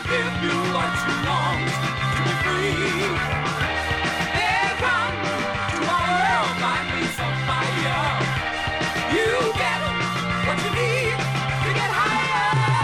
give you what you want to be free. They come to our world by means of fire. You get what you need to get higher.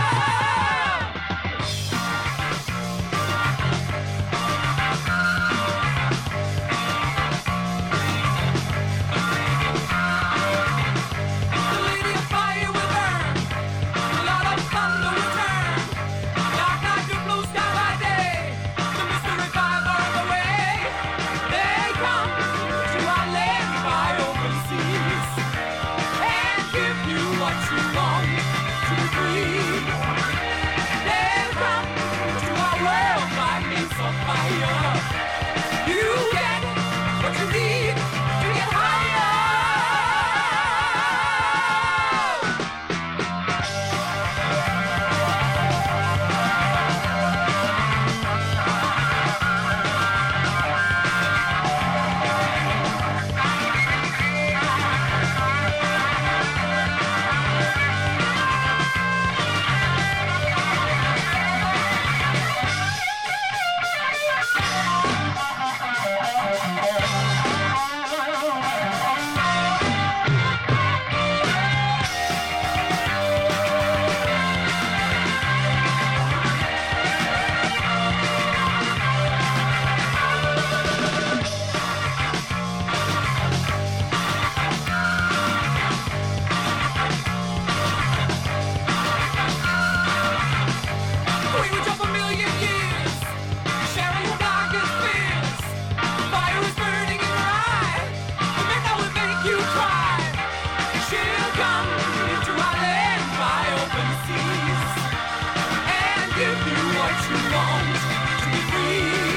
The lady of fire will burn, the Lord of thunder will turn. Dark night to blue sky by day, the mystery fire burn away. They come to our land by open seas and give you what you want to be free. They come to our world by means of fire. You get what you need to get higher. We would jump a million years, sharing your darkest fears. Fire is burning in your eye, the midnight will make you cry. She'll come to our land by open seas and give you what you want to be free.